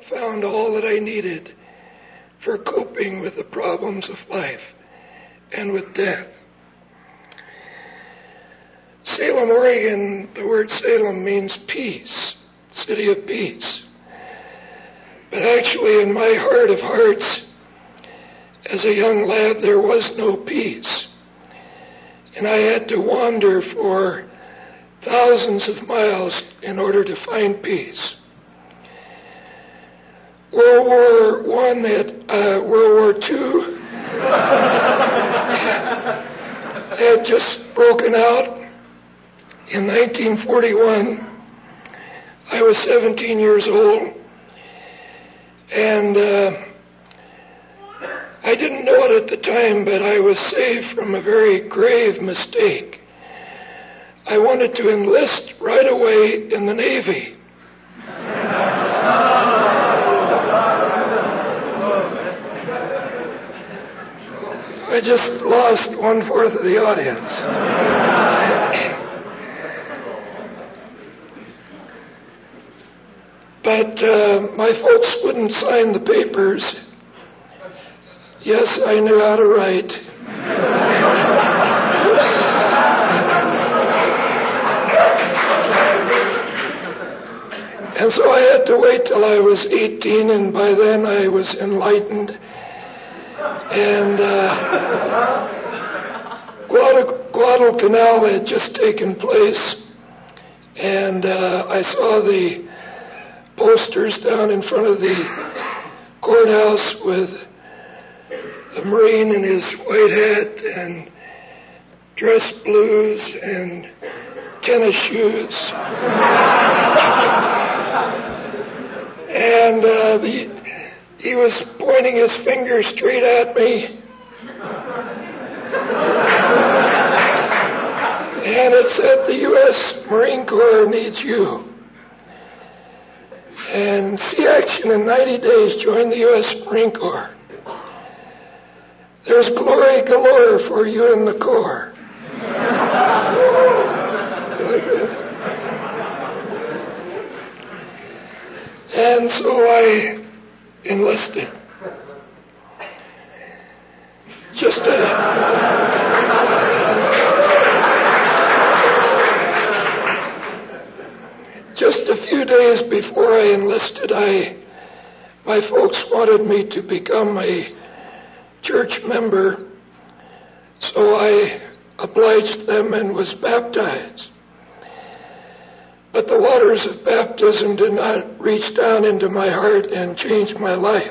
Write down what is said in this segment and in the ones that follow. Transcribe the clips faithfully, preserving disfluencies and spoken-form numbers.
found all that I needed for coping with the problems of life and with death. Salem, Oregon, the word Salem means peace, city of peace. But actually, in my heart of hearts, as a young lad, there was no peace. And I had to wander for thousands of miles in order to find peace. World War One had, uh, World War Two had just broken out. In nineteen forty-one, I was seventeen years old, and uh, I didn't know it at the time, but I was saved from a very grave mistake. I wanted to enlist right away in the Navy. I just lost one-fourth of the audience. But uh, my folks wouldn't sign the papers. Yes, I knew how to write. And so I had to wait till I was eighteen, and by then I was enlightened. And uh, Guadal- Guadalcanal had just taken place, and uh, I saw the posters down in front of the courthouse with the Marine in his white hat and dress blues and tennis shoes. And uh, the, he was pointing his finger straight at me. And it said, the U S Marine Corps needs you. And see action in ninety days, join the U S Marine Corps. There's glory galore for you in the Corps. And so I enlisted. Just a... Just a few days before I enlisted, I, my folks wanted me to become a church member, so I obliged them and was baptized. But the waters of baptism did not reach down into my heart and change my life.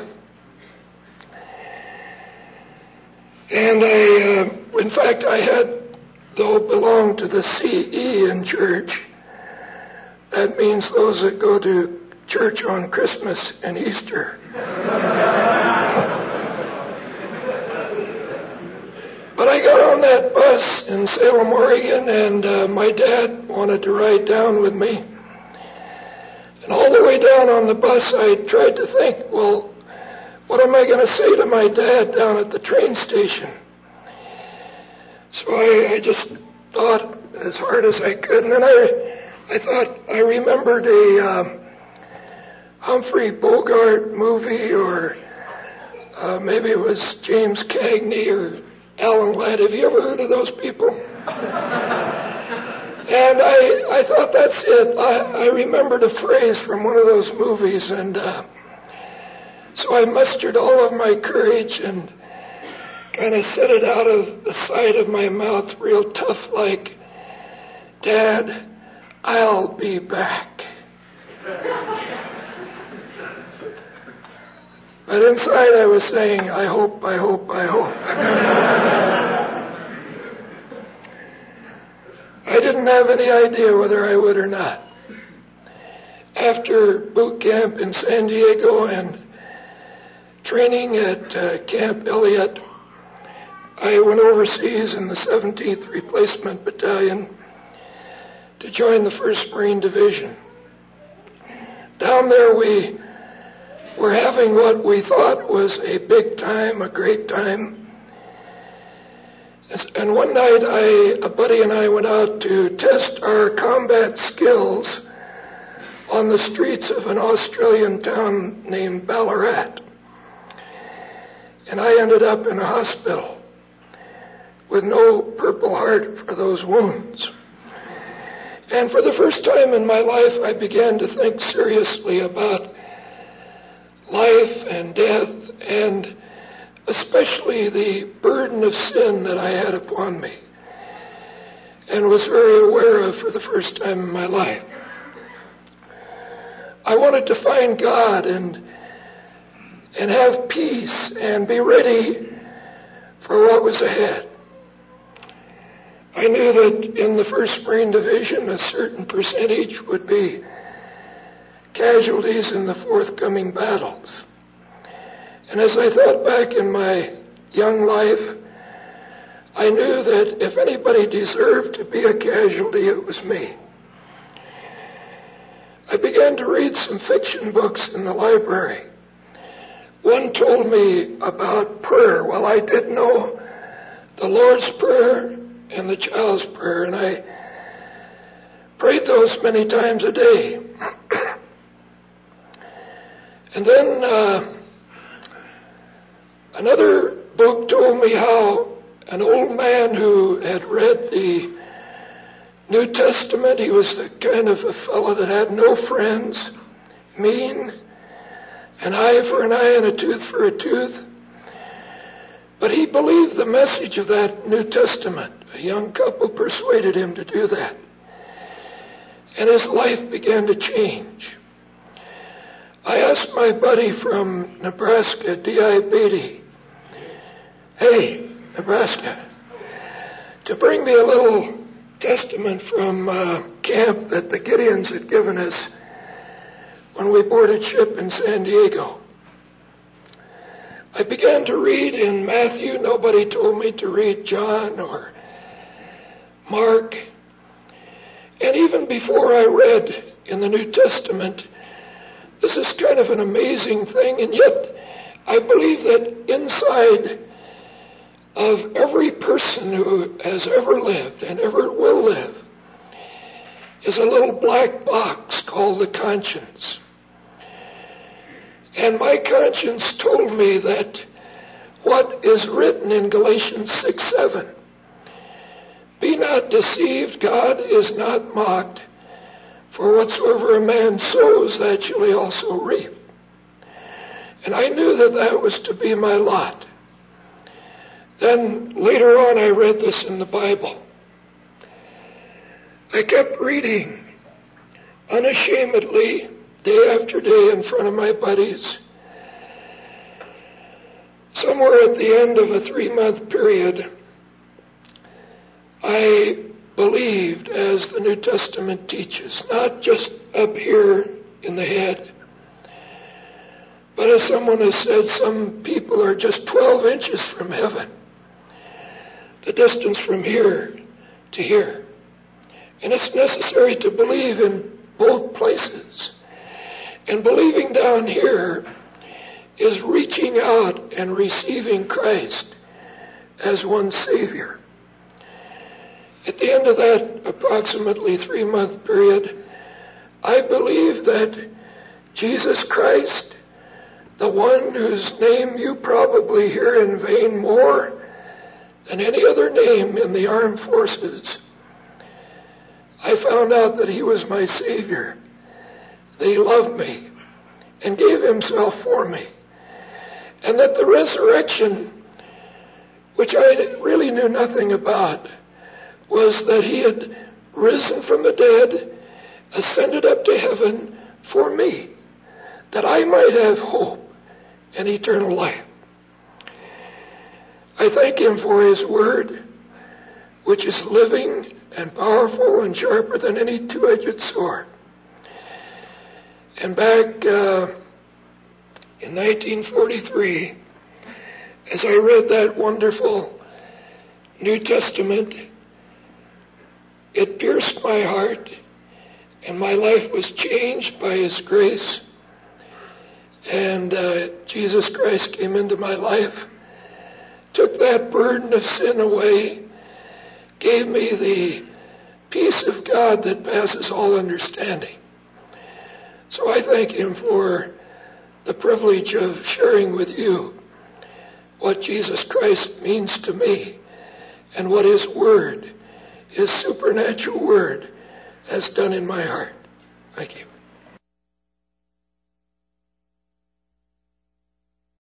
And I, uh, in fact, I had, though belonged to the C E in church. That means those that go to church on Christmas and Easter. But I got on that bus in Salem, Oregon, and uh, my dad wanted to ride down with me. And all the way down on the bus, I tried to think, well, what am I going to say to my dad down at the train station? So I, I just thought as hard as I could, and then I... I thought I remembered a um, Humphrey Bogart movie, or uh, maybe it was James Cagney or Alan Ladd. Have you ever heard of those people? And I, I thought, that's it. I, I remembered a phrase from one of those movies, and uh, so I mustered all of my courage and kind of said it out of the side of my mouth, real tough like, Dad, I'll be back. But inside I was saying, I hope, I hope, I hope. I didn't have any idea whether I would or not. After boot camp in San Diego and training at uh, Camp Elliott, I went overseas in the seventeenth Replacement Battalion to join the first Marine Division. Down there we were having what we thought was a big time, a great time. And one night I, a buddy and I went out to test our combat skills on the streets of an Australian town named Ballarat. And I ended up in a hospital with no Purple Heart for those wounds. And for the first time in my life, I began to think seriously about life and death, and especially the burden of sin that I had upon me, and was very aware of for the first time in my life. I wanted to find God and and have peace and be ready for what was ahead. I knew that in the first Marine Division, a certain percentage would be casualties in the forthcoming battles. And as I thought back in my young life, I knew that if anybody deserved to be a casualty, it was me. I began to read some fiction books in the library. One told me about prayer. Well, I did know the Lord's Prayer and the Child's Prayer, and I prayed those many times a day. And then uh, another book told me how an old man who had read the New Testament, he was the kind of a fellow that had no friends, mean, an eye for an eye and a tooth for a tooth. But he believed the message of that New Testament. A young couple persuaded him to do that. And his life began to change. I asked my buddy from Nebraska, D I Beatty, hey, Nebraska, to bring me a little testament from uh, camp that the Gideons had given us when we boarded ship in San Diego. I began to read in Matthew. Nobody told me to read John or Mark. And even before I read in the New Testament, this is kind of an amazing thing, and yet I believe that inside of every person who has ever lived and ever will live is a little black box called the conscience. And my conscience told me that what is written in Galatians six seven, be not deceived, God is not mocked, for whatsoever a man sows, that shall he also reap. And I knew that that was to be my lot. Then later on I read this in the Bible. I kept reading unashamedly, day after day, in front of my buddies. Somewhere at the end of a three-month period, I believed as the New Testament teaches, not just up here in the head, but as someone has said, some people are just twelve inches from heaven, the distance from here to here. And it's necessary to believe in both places. And believing down here is reaching out and receiving Christ as one's Savior. At the end of that approximately three-month period, I believe that Jesus Christ, the one whose name you probably hear in vain more than any other name in the armed forces, I found out that he was my Savior, that he loved me and gave himself for me, and that the resurrection, which I really knew nothing about, was that he had risen from the dead, ascended up to heaven for me, that I might have hope and eternal life. I thank him for his word, which is living and powerful and sharper than any two-edged sword. And back uh, in nineteen forty-three, as I read that wonderful New Testament, it pierced my heart, and my life was changed by his grace. And uh, Jesus Christ came into my life, took that burden of sin away, gave me the peace of God that passes all understanding. So I thank him for the privilege of sharing with you what Jesus Christ means to me and what his word, his supernatural word, has done in my heart. Thank you.